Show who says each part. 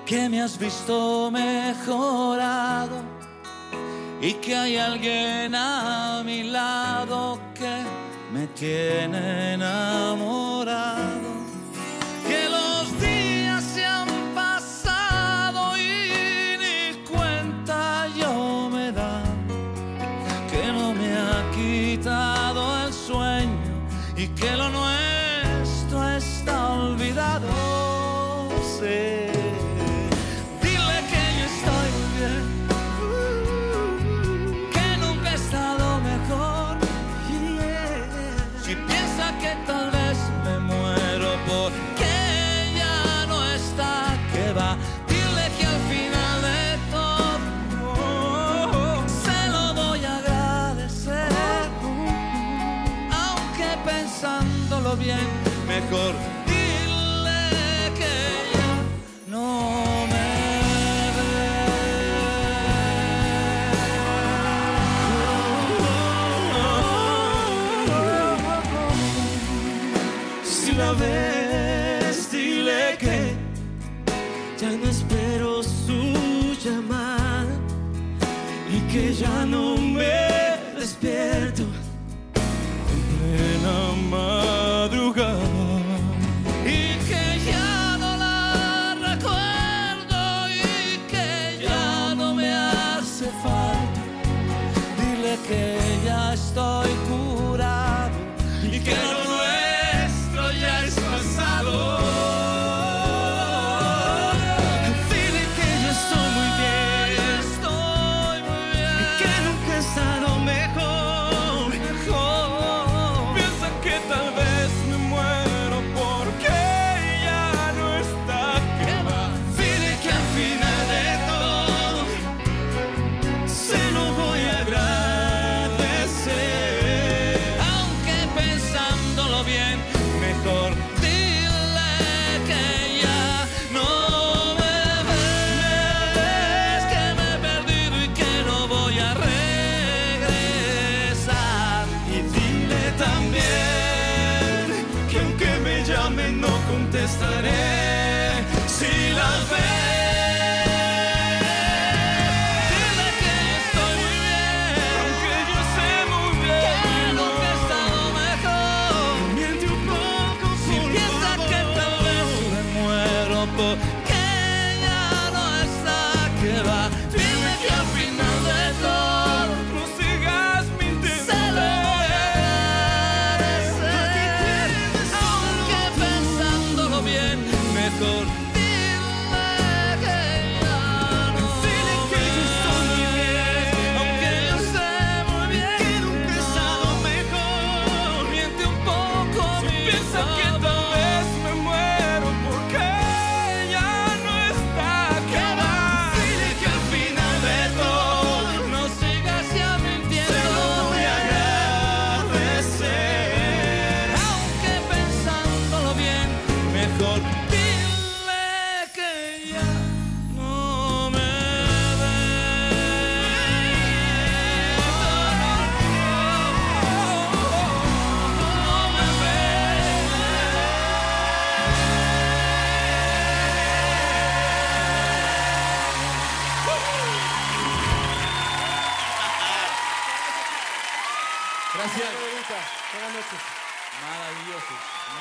Speaker 1: que me has visto mejorado y que hay alguien a mi lado que me tiene enamorado. Que los días se han pasado y ni cuenta yo me da, que no me ha quitado el sueño y que lo nuestro está olvidado. Sí. Dile que yo estoy muy bien, que nunca he estado mejor. Si piensa que tal vez me muero porque ya no está, que va. Dile que al final de todo se lo voy a agradecer, aunque pensándolo bien, mejor dile que ya no me ve. Si la ves, dile que ya no espero su llamada y que ya no me despierto en plena madrugada. Y que ya no la recuerdo y que ya no me hace falta. Dile que ya estoy curado y que lo nuestro ya es pasado. Dile que yo estoy muy bien, y que nunca he estado mejor. Piensa que tal vez me muero porque ya no está, que va. Dile que al final de todo se lo voy a agradecer, aunque pensándolo bien, mejor dile que ya no me ves, que me he perdido y que no voy a regresar. Y dile también que aunque me llamen no contestaré si la ves. Dile que yo estoy muy bien, aunque yo sé muy bien que nunca he estado mejor. Miente un poco, si piensa que tal vez me muero porque ya no está, que va. Dile que al final de todo no sigas mintiendo. Se lo voy a agradecer, aunque pensándolo bien, mejor dile que ya no. Dile que yo estoy muy bien, aunque yo sé muy bien que nunca he estado mejor. Miente un poco, si piensa que tal vez me muero porque ya no está, que va. Dile que al final de todo no sigas ya mintiendo. Se lo voy a agradecer, aunque pensándolo bien, mejor dile que ya no me Gracias.
Speaker 2: Buenas noches.
Speaker 1: Maravilloso.